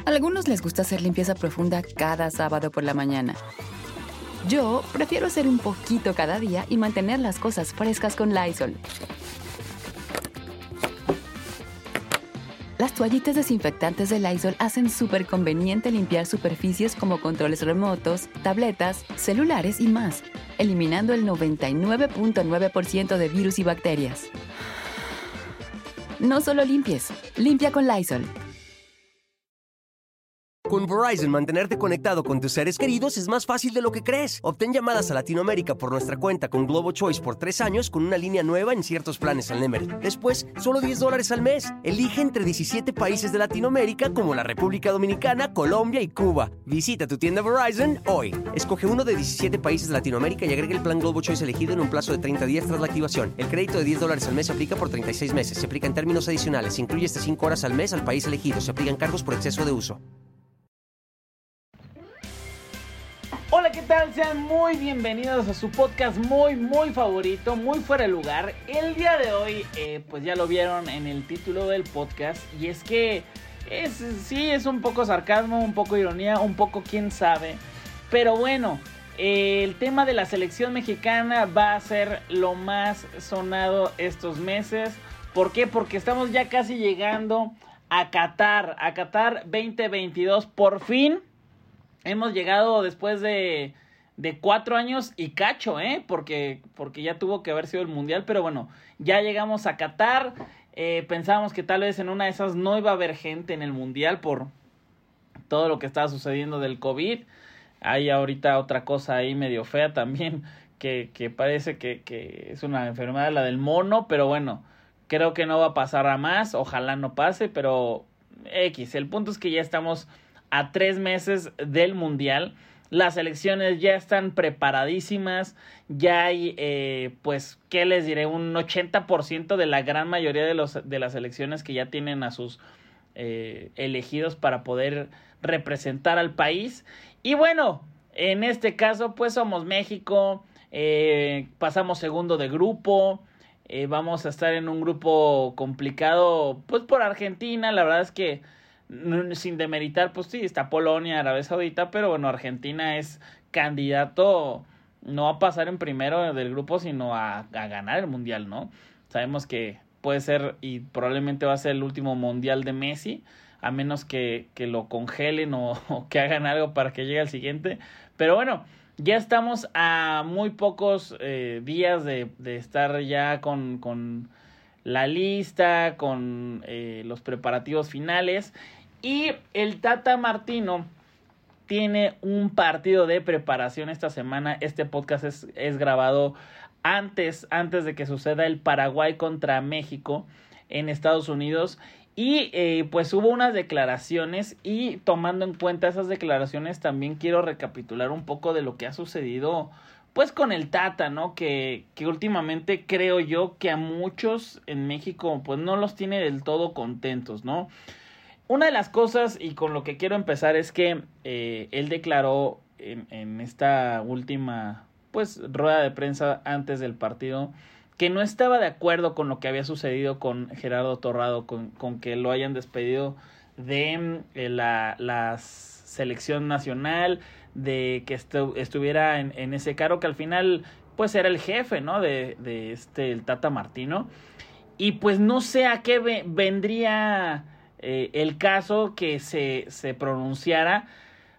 A algunos les gusta hacer limpieza profunda cada sábado por la mañana. Yo prefiero hacer un poquito cada día y mantener las cosas frescas con Lysol. Las toallitas desinfectantes de Lysol hacen súper conveniente limpiar superficies como controles remotos, tabletas, celulares y más, eliminando el 99.9% de virus y bacterias. No solo limpies, limpia con Lysol. Con Verizon, mantenerte conectado con tus seres queridos es más fácil de lo que crees. Obtén llamadas a Latinoamérica por nuestra cuenta con Globo Choice por 3 años con una línea nueva en ciertos planes al Nemery. Después, solo $10 al mes. Elige entre 17 países de Latinoamérica como la República Dominicana, Colombia y Cuba. Visita tu tienda Verizon hoy. Escoge uno de 17 países de Latinoamérica y agrega el plan Globo Choice elegido en un plazo de 30 días tras la activación. El crédito de $10 al mes se aplica por 36 meses. Se aplica en términos adicionales. Se incluye hasta 5 horas al mes al país elegido. Se aplican cargos por exceso de uso. Hola, ¿qué tal? Sean muy bienvenidos a su podcast muy favorito, muy fuera de lugar. El día de hoy, pues ya lo vieron en el título del podcast, y es que es un poco sarcasmo, un poco ironía, un poco quién sabe. Pero bueno, el tema de la selección mexicana va a ser lo más sonado estos meses. ¿Por qué? Porque estamos ya casi llegando a Qatar 2022, por fin. Hemos llegado después de 4 años y cacho, porque ya tuvo que haber sido el mundial, pero bueno, ya llegamos a Qatar. Pensábamos que tal vez en una de esas no iba a haber gente en el mundial por todo lo que estaba sucediendo del COVID. Hay ahorita otra cosa ahí medio fea también, que parece que es una enfermedad, la del mono, pero bueno, creo que no va a pasar a más, ojalá no pase, pero el punto es que ya estamos a 3 meses del mundial. Las selecciones ya están preparadísimas. Ya hay, pues, ¿qué les diré? Un 80% de la gran mayoría de las selecciones que ya tienen a sus elegidos para poder representar al país. Y bueno, en este caso, pues somos México. Pasamos segundo de grupo. Vamos a estar en un grupo complicado, pues, por Argentina. La verdad es que sin demeritar, pues sí, está Polonia, Arabia Saudita, pero bueno, Argentina es candidato no a pasar en primero del grupo, sino a ganar el mundial, ¿no? Sabemos que puede ser y probablemente va a ser el último mundial de Messi, a menos que lo congelen o que hagan algo para que llegue al siguiente. Pero bueno, ya estamos a muy pocos días de estar ya con la lista, con los preparativos finales. Y el Tata Martino tiene un partido de preparación esta semana. Este podcast es grabado antes de que suceda el Paraguay contra México en Estados Unidos. Y pues hubo unas declaraciones, y tomando en cuenta esas declaraciones también quiero recapitular un poco de lo que ha sucedido pues con el Tata, ¿no? Que últimamente creo yo que a muchos en México pues no los tiene del todo contentos, ¿no? Una de las cosas, y con lo que quiero empezar, es que él declaró en esta última pues rueda de prensa antes del partido que no estaba de acuerdo con lo que había sucedido con Gerardo Torrado, con que lo hayan despedido de la selección nacional, de que estuviera en ese cargo, que al final pues era el jefe, ¿no? de el Tata Martino. Y pues no sé a qué vendría el caso que se pronunciara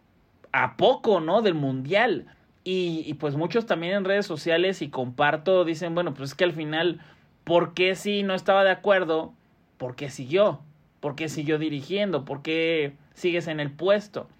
a poco, ¿no? Del mundial. Y pues muchos también en redes sociales, y comparto, dicen, bueno, pues es que al final, ¿por qué si no estaba de acuerdo? ¿Por qué siguió? ¿Por qué siguió dirigiendo? ¿Por qué sigues en el puesto?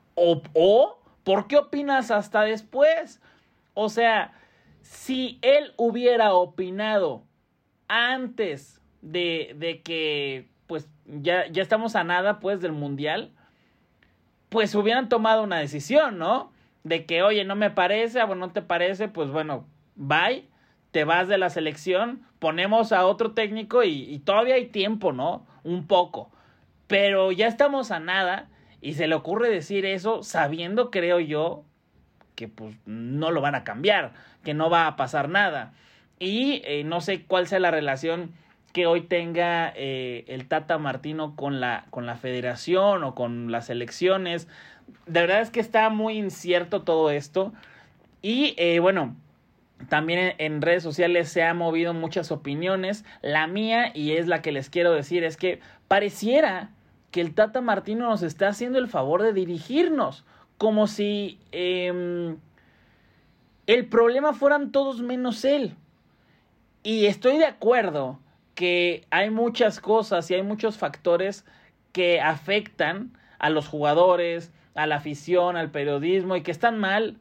O ¿por qué opinas hasta después? O sea, si él hubiera opinado antes de que pues ya estamos a nada pues del mundial, pues hubieran tomado una decisión, ¿no? De que, oye, no me parece, no te parece, pues bueno, bye, te vas de la selección, ponemos a otro técnico y todavía hay tiempo, ¿no? Un poco. Pero ya estamos a nada, y se le ocurre decir eso sabiendo, creo yo, que pues no lo van a cambiar, que no va a pasar nada. Y no sé cuál sea la relación que hoy tenga el Tata Martino con la federación o con las elecciones. De verdad es que está muy incierto todo esto. Y bueno, también en redes sociales se han movido muchas opiniones. La mía, y es la que les quiero decir, es que pareciera que el Tata Martino nos está haciendo el favor de dirigirnos, como si el problema fueran todos menos él. Y estoy de acuerdo que hay muchas cosas y hay muchos factores que afectan a los jugadores, a la afición, al periodismo, y que están mal,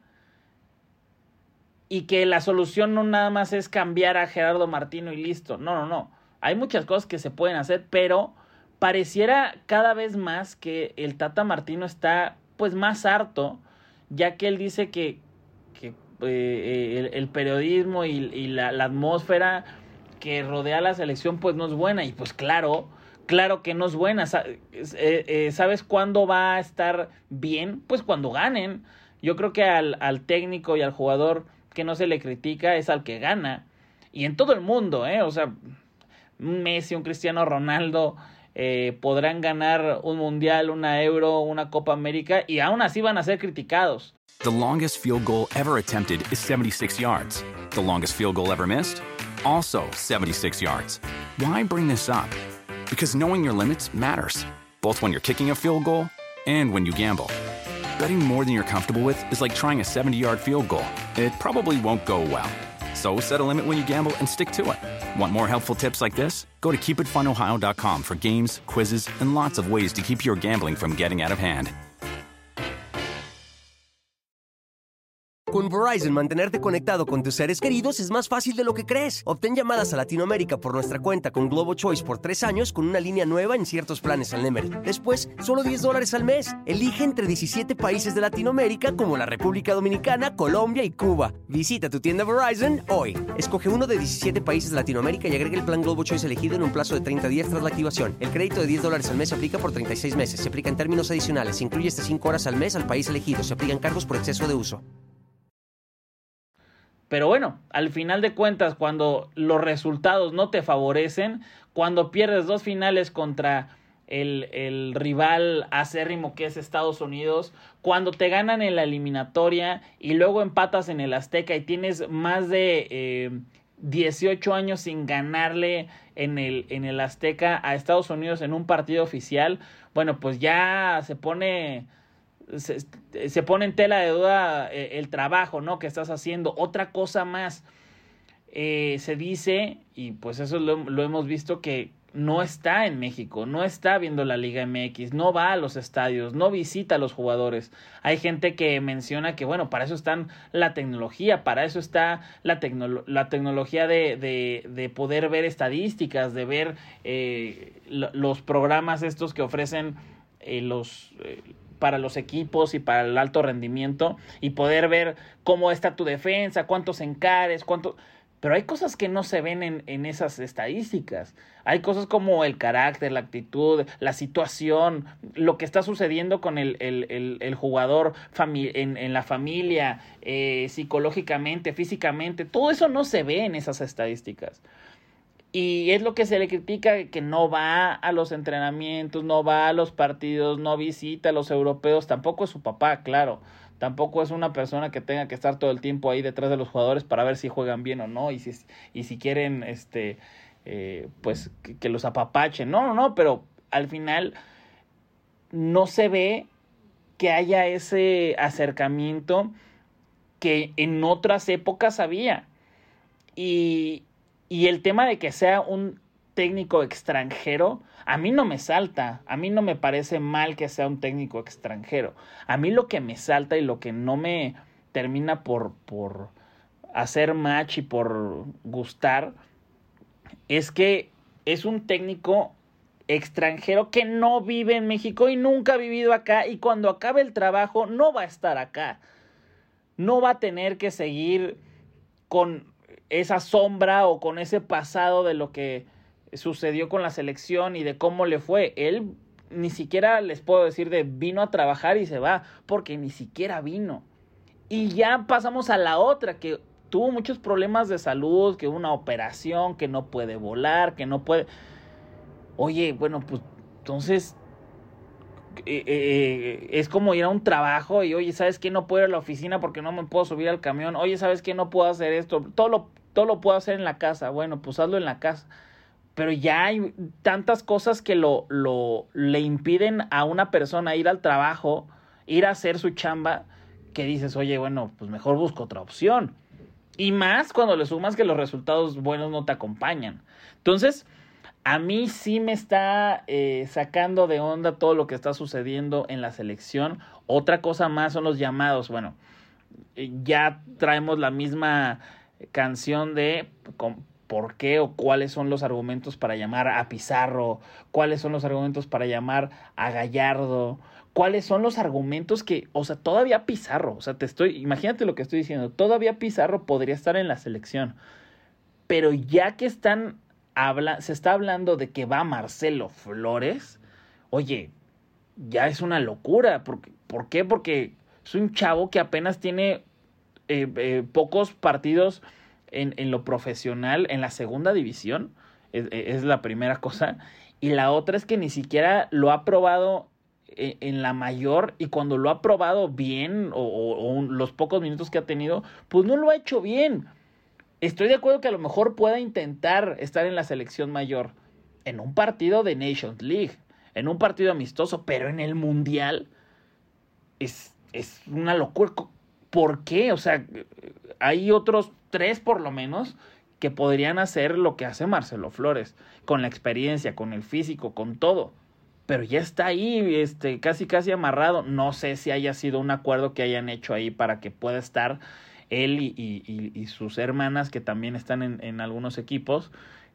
y que la solución no nada más es cambiar a Gerardo Martino y listo. No. Hay muchas cosas que se pueden hacer, pero pareciera cada vez más que el Tata Martino está pues más harto, ya que él dice que el periodismo y la atmósfera que rodea la selección pues no es buena. Y pues claro que no es buena. ¿Sabes cuándo va a estar bien? Pues cuando ganen. Yo creo que al técnico y al jugador que no se le critica es al que gana. Y en todo el mundo, o sea, un Messi, un Cristiano Ronaldo podrán ganar un Mundial, una Euro, una Copa América, y aún así van a ser criticados. The longest field goal ever attempted is 76 yards. The longest field goal ever missed? Also 76 yards. Why bring this up? Because knowing your limits matters, both when you're kicking a field goal and when you gamble. Betting more than you're comfortable with is like trying a 70-yard field goal. It probably won't go well. So set a limit when you gamble and stick to it. Want more helpful tips like this? Go to keepitfunohio.com for games, quizzes, and lots of ways to keep your gambling from getting out of hand. Con Verizon, mantenerte conectado con tus seres queridos es más fácil de lo que crees. Obtén llamadas a Latinoamérica por nuestra cuenta con Globo Choice por 3 años con una línea nueva en ciertos planes al Nemery. Después, solo $10 al mes. Elige entre 17 países de Latinoamérica como la República Dominicana, Colombia y Cuba. Visita tu tienda Verizon hoy. Escoge uno de 17 países de Latinoamérica y agrega el plan Globo Choice elegido en un plazo de 30 días tras la activación. El crédito de $10 al mes se aplica por 36 meses. Se aplica en términos adicionales. Se incluye hasta 5 horas al mes al país elegido. Se aplican cargos por exceso de uso. Pero bueno, al final de cuentas, cuando los resultados no te favorecen, cuando pierdes 2 finales contra el rival acérrimo que es Estados Unidos, cuando te ganan en la eliminatoria y luego empatas en el Azteca y tienes más de 18 años sin ganarle en el Azteca a Estados Unidos en un partido oficial, bueno, pues ya se pone en tela de duda el trabajo, ¿no?, que estás haciendo. Otra cosa más, se dice, y pues eso lo hemos visto, que no está en México, no está viendo la Liga MX, no va a los estadios, no visita a los jugadores. Hay gente que menciona que, bueno, para eso está la tecnología, para eso está la tecnología de poder ver estadísticas, de ver los programas estos que ofrecen para los equipos y para el alto rendimiento, y poder ver cómo está tu defensa, cuántos encares, pero hay cosas que no se ven en esas estadísticas. Hay cosas como el carácter, la actitud, la situación, lo que está sucediendo con el jugador en la familia, psicológicamente, físicamente. Todo eso no se ve en esas estadísticas. Y es lo que se le critica, que no va a los entrenamientos, no va a los partidos, no visita a los europeos. Tampoco es su papá, claro. Tampoco es una persona que tenga que estar todo el tiempo ahí detrás de los jugadores para ver si juegan bien o no. Y si quieren pues que los apapachen. No, pero al final no se ve que haya ese acercamiento que en otras épocas había. Y el tema de que sea un técnico extranjero, a mí no me salta, a mí no me parece mal que sea un técnico extranjero. A mí lo que me salta y lo que no me termina por hacer match y por gustar es que es un técnico extranjero que no vive en México y nunca ha vivido acá, y cuando acabe el trabajo no va a estar acá. No va a tener que seguir con esa sombra o con ese pasado de lo que sucedió con la selección y de cómo le fue. Él ni siquiera les puedo decir de vino a trabajar y se va, porque ni siquiera vino. Y ya pasamos a la otra, que tuvo muchos problemas de salud, que una operación, que no puede volar, que no puede... Oye, bueno, pues entonces es como ir a un trabajo y, oye, ¿sabes qué? No puedo ir a la oficina porque no me puedo subir al camión. Oye, ¿sabes qué? No puedo hacer esto. Todo lo puedo hacer en la casa. Bueno, pues hazlo en la casa. Pero ya hay tantas cosas que le impiden a una persona ir al trabajo, ir a hacer su chamba, que dices, oye, bueno, pues mejor busco otra opción. Y más cuando le sumas que los resultados buenos no te acompañan. Entonces, a mí sí me está sacando de onda todo lo que está sucediendo en la selección. Otra cosa más son los llamados. Bueno, ya traemos la misma canción de por qué o cuáles son los argumentos para llamar a Pizarro, cuáles son los argumentos para llamar a Gallardo, cuáles son los argumentos que, o sea, todavía Pizarro, o sea, imagínate lo que estoy diciendo, todavía Pizarro podría estar en la selección, pero ya que se está hablando de que va Marcelo Flores, oye, ya es una locura. ¿Por qué? Porque es un chavo que apenas tiene pocos partidos en lo profesional, en la segunda división, es la primera cosa, y la otra es que ni siquiera lo ha probado en la mayor, y cuando lo ha probado bien, o los pocos minutos que ha tenido, pues no lo ha hecho bien. Estoy de acuerdo que a lo mejor pueda intentar estar en la selección mayor, en un partido de Nations League, en un partido amistoso, pero en el Mundial es una locura. ¿Por qué? O sea, hay otros 3 por lo menos que podrían hacer lo que hace Marcelo Flores, con la experiencia, con el físico, con todo. Pero ya está ahí, casi amarrado. No sé si haya sido un acuerdo que hayan hecho ahí para que pueda estar él y sus hermanas, que también están en algunos equipos,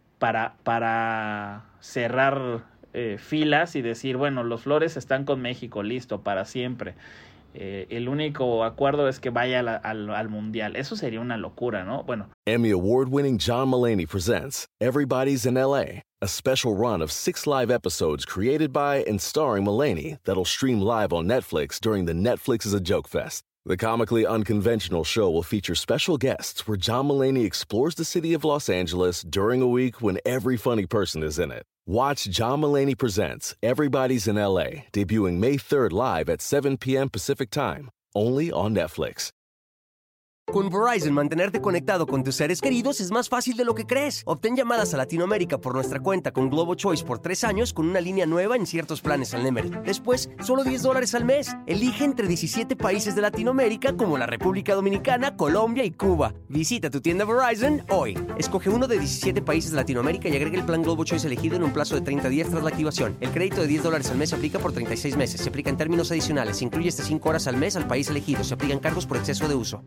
para cerrar filas y decir, bueno, los Flores están con México, listo, para siempre. El único acuerdo es que vaya al Mundial. Eso sería una locura, ¿no? Bueno. Emmy Award-winning John Mulaney presents Everybody's in L.A., a special run of 6 live episodes created by and starring Mulaney that'll stream live on Netflix during the Netflix is a Joke Fest. The comically unconventional show will feature special guests where John Mulaney explores the city of Los Angeles during a week when every funny person is in it. Watch John Mulaney Presents Everybody's in L.A., debuting May 3rd live at 7 p.m. Pacific Time, only on Netflix. Con Verizon, mantenerte conectado con tus seres queridos es más fácil de lo que crees. Obtén llamadas a Latinoamérica por nuestra cuenta con Globo Choice por 3 años con una línea nueva en ciertos planes al Nemery. Después, solo $10 al mes. Elige entre 17 países de Latinoamérica como la República Dominicana, Colombia y Cuba. Visita tu tienda Verizon hoy. Escoge uno de 17 países de Latinoamérica y agrega el plan Globo Choice elegido en un plazo de 30 días tras la activación. El crédito de $10 al mes se aplica por 36 meses. Se aplica en términos adicionales. Se incluye hasta 5 horas al mes al país elegido. Se aplican cargos por exceso de uso.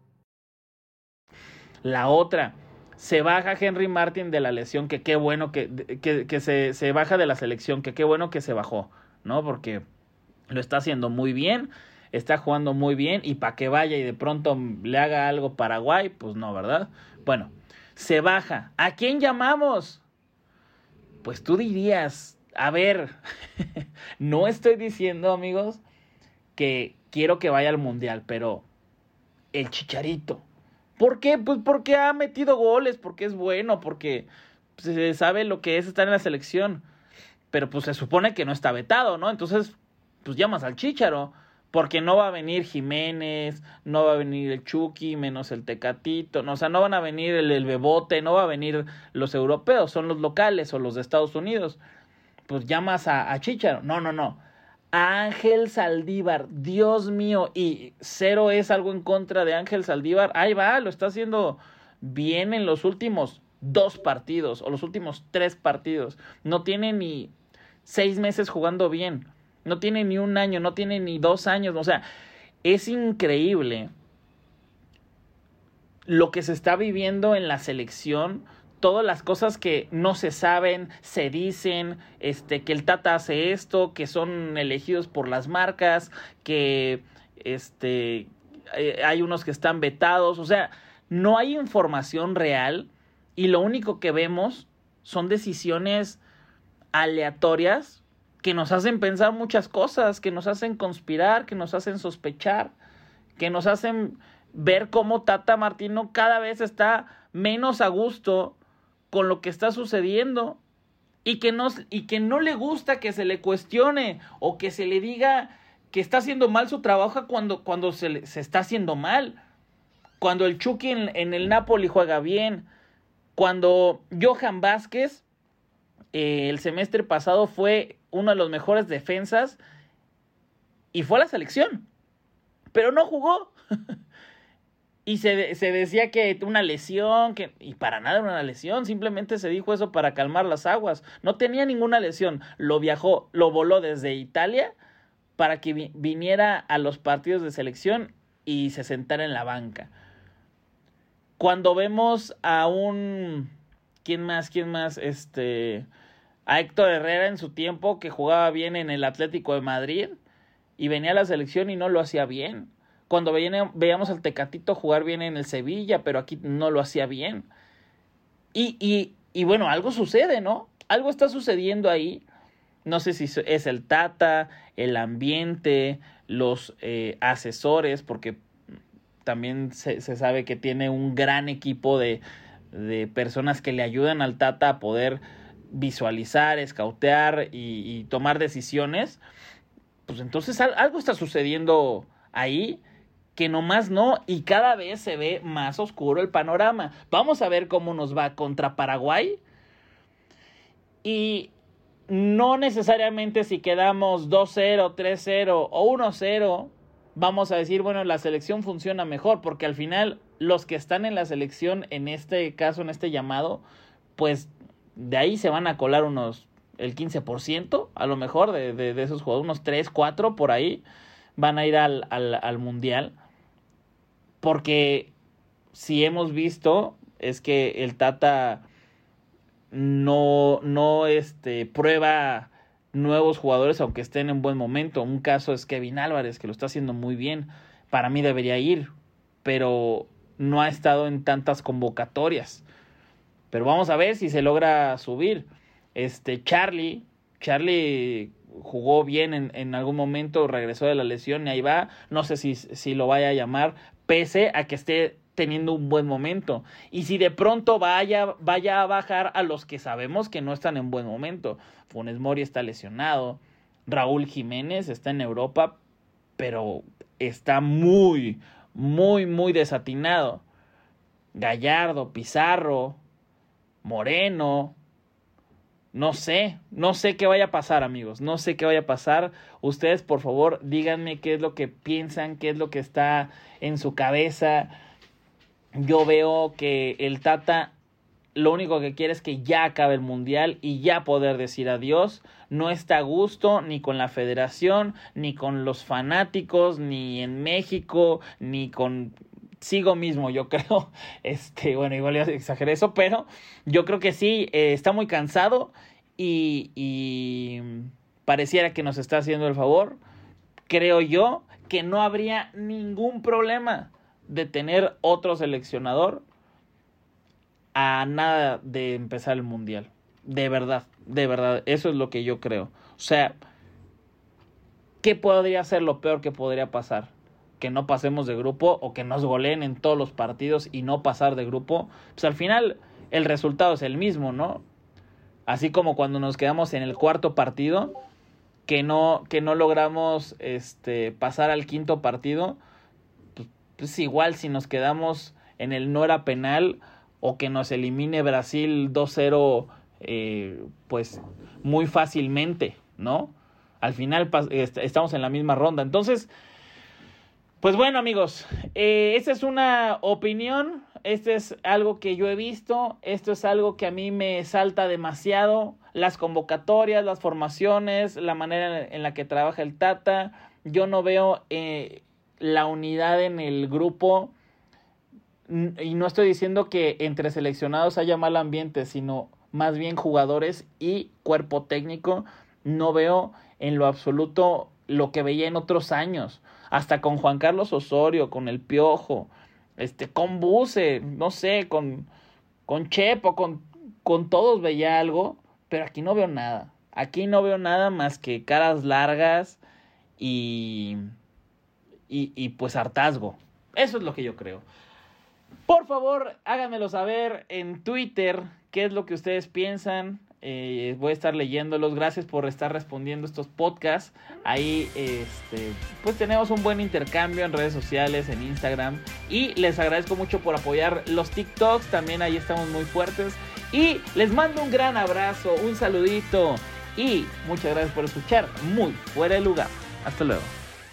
La otra, se baja Henry Martin de la lesión, que qué bueno que se baja de la selección, que qué bueno que se bajó, ¿no? Porque lo está haciendo muy bien, está jugando muy bien, y para que vaya y de pronto le haga algo Paraguay, pues no, ¿verdad? Bueno, se baja. ¿A quién llamamos? Pues tú dirías, a ver, no estoy diciendo, amigos, que quiero que vaya al Mundial, pero el Chicharito. ¿Por qué? Pues porque ha metido goles, porque es bueno, porque se sabe lo que es estar en la selección. Pero pues se supone que no está vetado, ¿no? Entonces, pues llamas al Chícharo, porque no va a venir Jiménez, no va a venir el Chucky, menos el Tecatito, no, o sea, no van a venir el Bebote, no va a venir los europeos, son los locales o los de Estados Unidos. Pues llamas a Chícharo. No. Ángel Saldívar, Dios mío, y cero es algo en contra de Ángel Saldívar, ahí va, lo está haciendo bien en los últimos 2 partidos, o los últimos 3 partidos, no tiene ni 6 meses jugando bien, no tiene ni 1 año, no tiene ni 2 años, o sea, es increíble lo que se está viviendo en la selección. Todas las cosas que no se saben, se dicen, que el Tata hace esto, que son elegidos por las marcas, que hay unos que están vetados, o sea, no hay información real y lo único que vemos son decisiones aleatorias que nos hacen pensar muchas cosas, que nos hacen conspirar, que nos hacen sospechar, que nos hacen ver cómo Tata Martino cada vez está menos a gusto con lo que está sucediendo y que no le gusta que se le cuestione o que se le diga que está haciendo mal su trabajo cuando se está haciendo mal. Cuando el Chucky en el Napoli juega bien, cuando Johan Vázquez el semestre pasado fue uno de los mejores defensas y fue a la selección, pero no jugó. Y se decía que una lesión, y para nada era una lesión, simplemente se dijo eso para calmar las aguas. No tenía ninguna lesión, lo voló desde Italia para que viniera a los partidos de selección y se sentara en la banca. Cuando vemos a ¿quién más? A Héctor Herrera en su tiempo, que jugaba bien en el Atlético de Madrid y venía a la selección y no lo hacía bien. Cuando veíamos al Tecatito jugar bien en el Sevilla, pero aquí no lo hacía bien. Y bueno, algo sucede, ¿no? Algo está sucediendo ahí. No sé si es el Tata, el ambiente, los asesores, porque también se sabe que tiene un gran equipo de personas que le ayudan al Tata a poder visualizar, escautear y tomar decisiones. Pues entonces algo está sucediendo ahí que nomás no, y cada vez se ve más oscuro el panorama. Vamos a ver cómo nos va contra Paraguay. Y no necesariamente si quedamos 2-0, 3-0 o 1-0, vamos a decir, bueno, la selección funciona mejor, porque al final los que están en la selección, en este caso, en este llamado, pues de ahí se van a colar el 15%, a lo mejor, de esos jugadores, unos 3, 4 por ahí, van a ir al Mundial. Porque si hemos visto es que el Tata no prueba nuevos jugadores aunque estén en buen momento. Un caso es Kevin Álvarez, que lo está haciendo muy bien. Para mí debería ir, pero no ha estado en tantas convocatorias. Pero vamos a ver si se logra subir. Charlie jugó bien en algún momento, regresó de la lesión y ahí va. No sé si lo vaya a llamar, pese a que esté teniendo un buen momento. Y si de pronto vaya a bajar a los que sabemos que no están en buen momento. Funes Mori está lesionado, Raúl Jiménez está en Europa, pero está muy, muy, muy desatinado. Gallardo, Pizarro, Moreno, no sé qué vaya a pasar, amigos, no sé qué vaya a pasar. Ustedes, por favor, díganme qué es lo que piensan, qué es lo que está en su cabeza. Yo veo que el Tata lo único que quiere es que ya acabe el Mundial y ya poder decir adiós. No está a gusto ni con la federación, ni con los fanáticos, ni en México, ni consigo mismo, yo creo. Bueno, igual ya exageré eso, pero yo creo que sí, está muy cansado y pareciera que nos está haciendo el favor. Creo yo que no habría ningún problema de tener otro seleccionador a nada de empezar el Mundial. De verdad, eso es lo que yo creo. O sea, ¿qué podría ser lo peor que podría pasar? Que no pasemos de grupo o que nos goleen en todos los partidos y no pasar de grupo. Pues al final el resultado es el mismo, ¿no? Así como cuando nos quedamos en el cuarto partido, que no logramos pasar al quinto partido, pues igual si nos quedamos en el no era penal o que nos elimine Brasil 2-0, pues muy fácilmente, ¿no? Al final estamos en la misma ronda. Entonces, pues bueno, amigos, esta es una opinión, este es algo que yo he visto, esto es algo que a mí me salta demasiado, las convocatorias, las formaciones, la manera en la que trabaja el Tata. Yo no veo la unidad en el grupo, y no estoy diciendo que entre seleccionados haya mal ambiente, sino más bien jugadores y cuerpo técnico. No veo en lo absoluto lo que veía en otros años, hasta con Juan Carlos Osorio, con el Piojo, con Buse, no sé, con Chepo, con todos veía algo, pero aquí no veo nada. Aquí no veo nada más que caras largas y pues hartazgo. Eso es lo que yo creo. Por favor, háganmelo saber en Twitter qué es lo que ustedes piensan. Voy a estar leyéndolos. Gracias por estar respondiendo estos podcasts. Ahí pues tenemos un buen intercambio en redes sociales, en Instagram. Y les agradezco mucho por apoyar los TikToks. También ahí estamos muy fuertes. Y les mando un gran abrazo, un saludito. Y muchas gracias por escuchar Muy Fuera de Lugar. Hasta luego.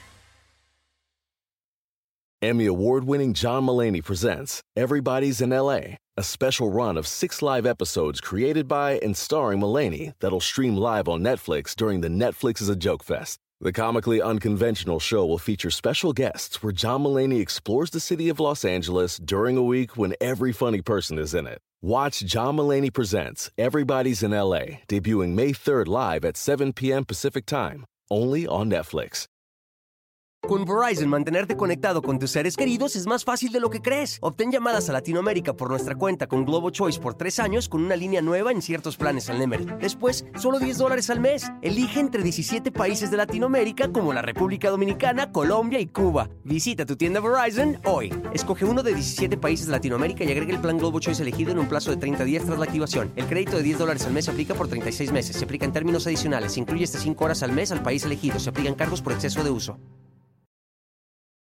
Emmy Award-winning John Mulaney presents Everybody's in L.A., a special run of 6 live episodes created by and starring Mulaney that'll stream live on Netflix during the Netflix is a Joke Fest. The comically unconventional show will feature special guests where John Mulaney explores the city of Los Angeles during a week when every funny person is in it. Watch John Mulaney Presents Everybody's in L.A., debuting May 3rd live at 7 p.m. Pacific Time, only on Netflix. Con Verizon, mantenerte conectado con tus seres queridos es más fácil de lo que crees. Obtén llamadas a Latinoamérica por nuestra cuenta con Globo Choice por 3 años con una línea nueva en ciertos planes al Nemery. Después, solo $10 al mes. Elige entre 17 países de Latinoamérica como la República Dominicana, Colombia y Cuba. Visita tu tienda Verizon hoy. Escoge uno de 17 países de Latinoamérica y agrega el plan Globo Choice elegido en un plazo de 30 días tras la activación. El crédito de $10 al mes se aplica por 36 meses. Se aplica en términos adicionales. Se incluye hasta 5 horas al mes al país elegido. Se aplican cargos por exceso de uso.